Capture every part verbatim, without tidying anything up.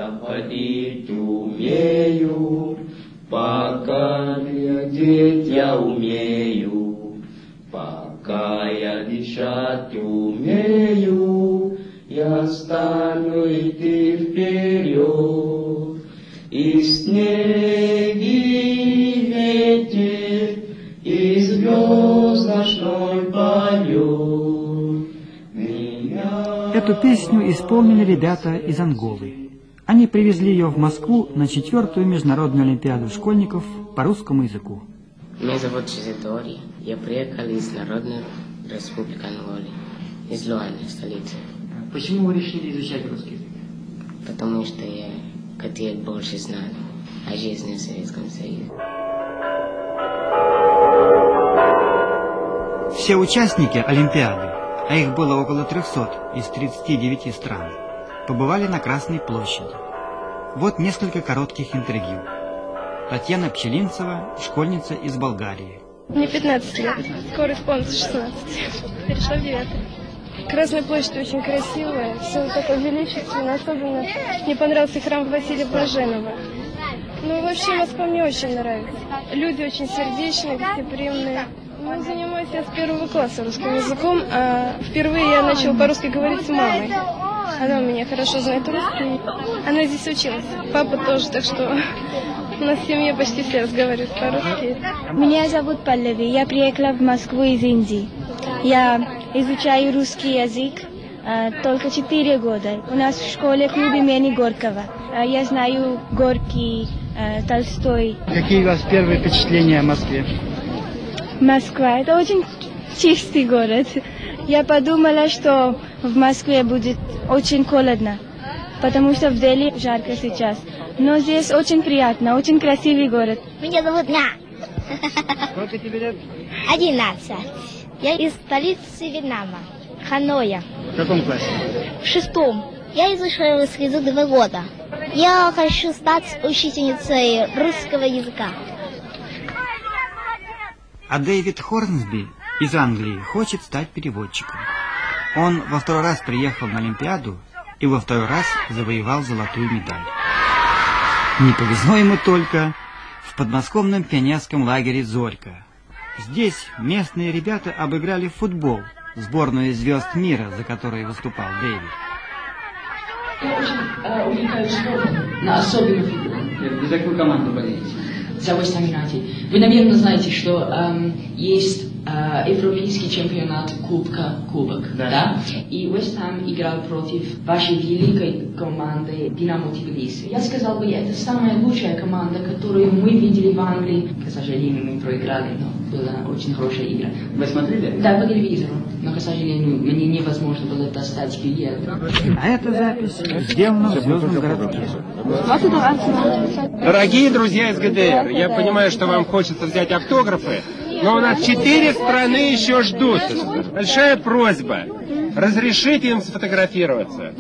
я ходить умею, пока глядеть я умею, пока я дышать умею, я стану идти вперед. И снег, и ветер, и звезд ночной полет. Эту песню исполнили ребята из Анголы. Они привезли ее в Москву на четвертую международную олимпиаду школьников по русскому языку. Меня зовут Чизидори. Я приехал из Народной Республики Анголы, из Луаны, столицы. Почему вы решили изучать русский язык? Потому что я хотел больше знать о жизни в Советском Союзе. Все участники Олимпиады, а их было около трехсот из тридцати девяти стран, побывали на Красной площади. Вот несколько коротких интервью. Татьяна Пчелинцева, школьница из Болгарии. Мне пятнадцать лет, скоро исполнится шестнадцать. Перешла в девятый. Красная площадь очень красивая, все такое величественно, особенно мне понравился храм Василия Блаженного. Ну, вообще, Москва мне очень нравится. Люди очень сердечные, гостеприимные. Ну, занимаюсь я с первого класса русским языком, а впервые я начала по-русски говорить с мамой. Она у меня хорошо знает русский, она здесь училась. Папа тоже, так что у нас в семье почти все разговаривают по-русски. Меня зовут Паллави, я приехала в Москву из Индии. Я изучаю русский язык а, только четыре года. У нас в школе клуб имени Горького. А, я знаю Горький, а, Толстой. Какие у вас первые впечатления о Москве? Москва – это очень чистый город. Я подумала, что в Москве будет очень холодно, потому что в Дели жарко сейчас. Но здесь очень приятно, очень красивый город. Меня зовут На. Сколько тебе лет? Одиннадцать. Я из столицы Вьетнама, Ханоя. В каком классе? В шестом. Я изучаю русский язык два года. Я хочу стать учительницей русского языка. А Дэвид Хорнсби из Англии хочет стать переводчиком. Он во второй раз приехал на Олимпиаду и во второй раз завоевал золотую медаль. Не повезло ему только в подмосковном пионерском лагере «Зорька». Здесь местные ребята обыграли в футбол сборную звезд мира, за которой выступал Дэвид. Я очень э, увлекаюсь спортом, на особенную фигуру. За какую команду болеете? За West Ham United. Вы, наверное, знаете, что эм, есть э, европейский чемпионат Кубка Кубок, да. да? И West Ham играл против вашей великой команды Динамо Тбилиси. Я сказал бы, это самая лучшая команда, которую мы видели в Англии. К сожалению, мы проиграли, но была очень хорошая игра. Вы смотрели? Да, по телевизору. Но, к сожалению, мне невозможно было достать билет. А эта запись сделана в звездном городке. Дорогие друзья из ГДР, я понимаю, что вам хочется взять автографы, но у нас четыре страны еще ждут. Большая просьба, разрешите им сфотографироваться.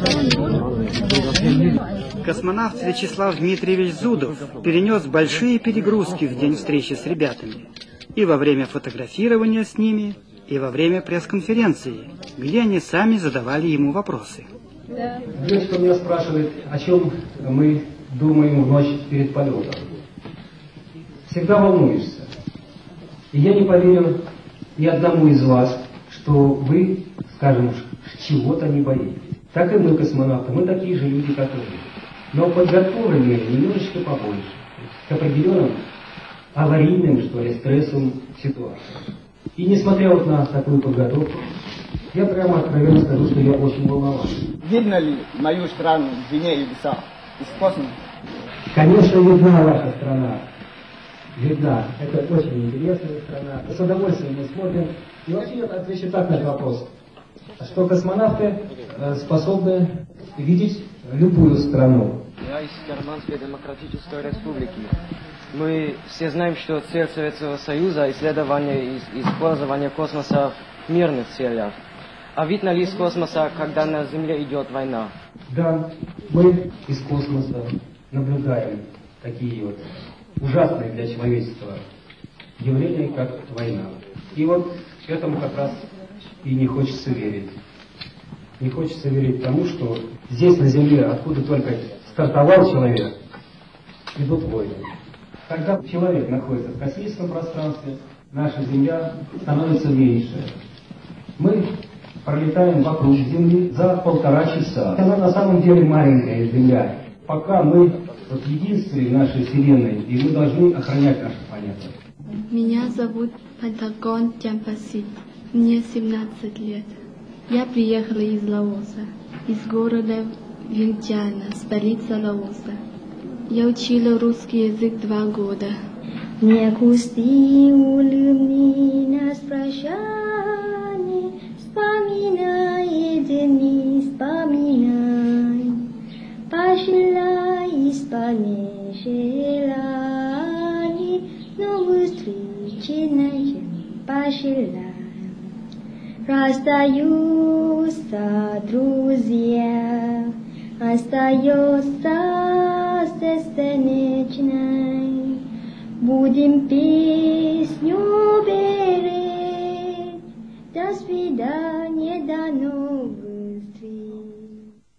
Космонавт Вячеслав Дмитриевич Зудов перенес большие перегрузки в день встречи с ребятами. И во время фотографирования с ними, и во время пресс-конференции, где они сами задавали ему вопросы. Девушка меня спрашивает, о чем мы думаем в ночь перед полетом. Всегда волнуешься. И я не поверю ни одному из вас, что вы, скажем, чего-то не боитесь. Так и мы, космонавты, мы такие же люди, как вы. Но подготовлены немножечко побольше. К определенным аварийным, что ли, стрессовым ситуациям. И несмотря вот на такую подготовку, я прямо откровенно скажу, что я очень волновался. Видно ли мою страну в Вене и Виса из космоса? Конечно, видна ваша страна. Видна. Это очень интересная страна. С удовольствием мы смотрим. И вообще я отвечу так на этот вопрос. Что космонавты способны видеть любую страну. Я из Германской Демократической Республики. Мы все знаем, что цель Советского Союза – исследование и использование космоса в мирных целях. А видно ли из космоса, когда на Земле идет война? Да, мы из космоса наблюдаем такие вот ужасные для человечества явления, как война. И вот этому как раз и не хочется верить. Не хочется верить тому, что здесь на Земле, откуда только стартовал человек, идут войны. Когда человек находится в космическом пространстве, наша Земля становится меньше. Мы пролетаем вокруг Земли за полтора часа. Она на самом деле маленькая Земля. Пока мы вот единственные в нашей Вселенной, и мы должны охранять нашу планету. Меня зовут Пантагон Тямпасит. Мне семнадцать лет. Я приехала из Лаоса, из города Винтьяна, столица Лаоса. Я учила русский язык два года. Не кусти улыбни нас прощание, вспоминай дни, вспоминай. Пожелай исполнить желаний, новую встречи найдем, пожелай. Расстаются друзья, остается бесконечной. Будем песню беречь, до свидания, до новых встреч.